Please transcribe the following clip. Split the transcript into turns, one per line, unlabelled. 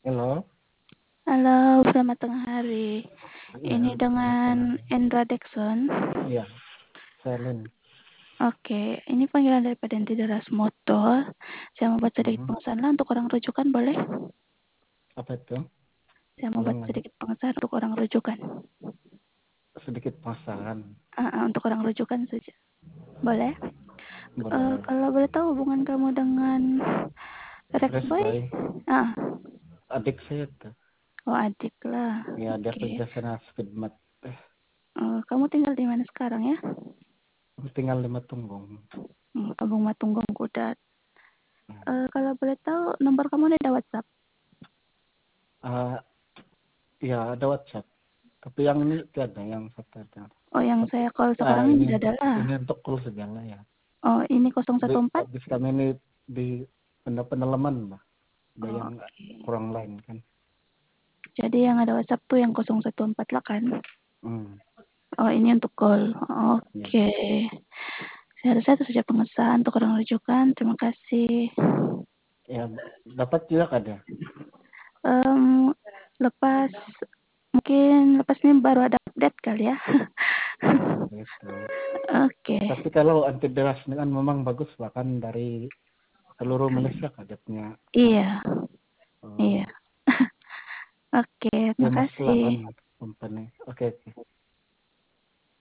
Halo,
Halo, selamat tengah hari.
iya,
Ini
selamat
dengan
tengah.
Endra Dexon.
Iya, Selin.
Oke, ini panggilan dari Peden Deras Motor. Saya mau buat sedikit
Mhm.
pengesahan lah untuk orang rujukan, boleh?
Apa itu?
Saya mau buat
Ulang lagi.
sedikit pengesahan untuk orang rujukan.
Sedikit pasangan.
Untuk orang rujukan saja. Boleh?
Boleh.
Kalau boleh tahu hubungan kamu dengan
Fresh
Rekboy?
Boy.
Ah,
Adik saya tuh.
oh adik lah.
Ya, dia
Oke.
kerja sana Speedmat.
Kamu tinggal di mana sekarang ya?
Tinggal 5 Tunggung.
Kampung Matunggong Kudat.
Hmm.
Kalau boleh tahu, nomor kamu ada WhatsApp?
Ah, ya, ada WhatsApp. Tapi yang ini tiada, yang satu ada.
Oh, yang
Tapi
saya call sekarang
ini
tidak ada lah.
ini untuk call segala ya.
Oh, ini 014?
Habis kami ini di pendalaman lah. Ada
Oh,
yang
oke.
kurang lain kan.
Jadi yang ada WhatsApp tuh yang 014 lah kan?
Hmm.
Oh, ini untuk call.
Ya.
Oke. Saya rasa itu saja pengesahan untuk orang rujukan. Terima kasih.
Ya, dapat juga ada.
Em, lepas mungkin lepas ini baru ada update kali ya.
Oh, begitu.
Oke.
Tapi kalau anti deras ini kan memang bagus bahkan dari seluruh Malaysia kagetnya.
Iya,
Oh,
iya. Oke, terima
famous lah
kasih.
kan company. Oke, oke.